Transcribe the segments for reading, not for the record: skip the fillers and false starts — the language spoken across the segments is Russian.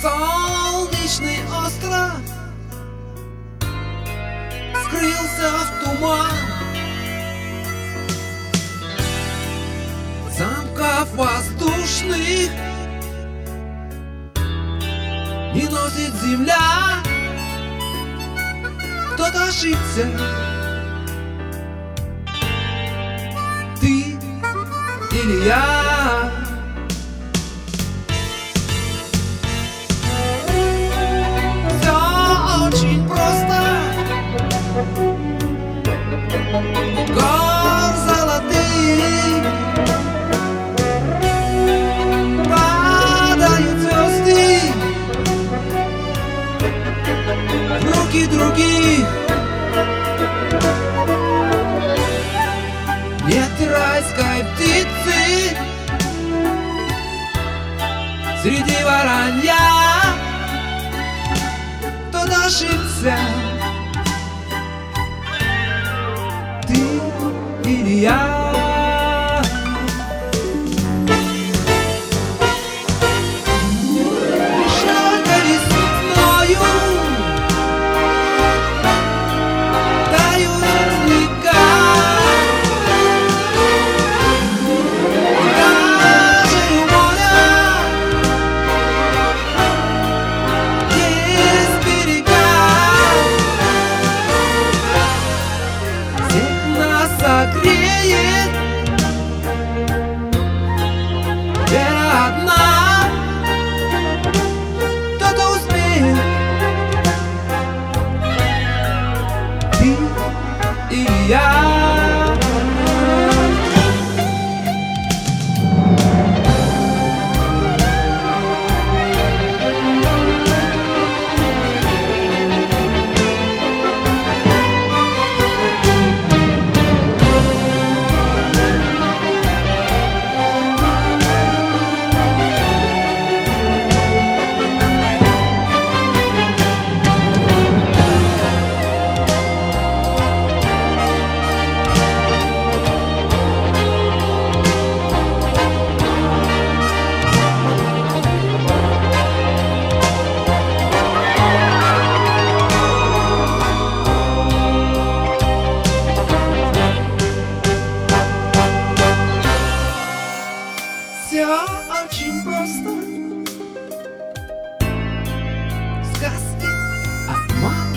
Солнечный остров скрылся в туман замков воздушных, не носит земля. Кто-то ошибся, ты или я. Все очень просто. Гор золотых падают звезды в руки других. Нет райской птицы среди воронья. Кто-то ошибся, ты или я. Согреет вера одна. Кто-то успеет, ты или я. Все очень просто. Сказки, обман.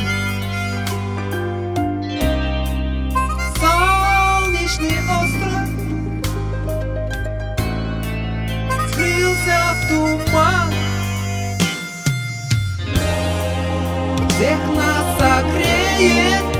Солнечный остров скрылся в туман. Всех нас согреет